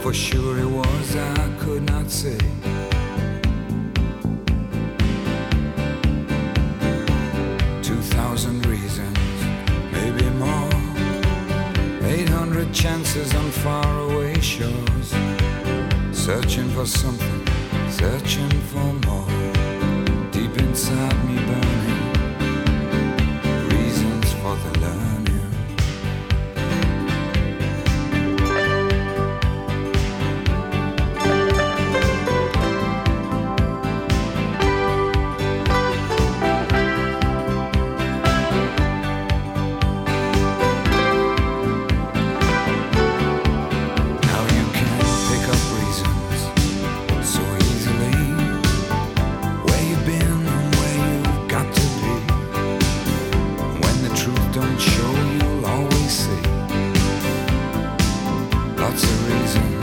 for sure it was, I could not say. 2,000 reasons, maybe more. 800 chances on faraway shores. Searching for something, searching for more. Deep inside me burning, reasons for the learning. Don't show, you'll always see lots of reasons.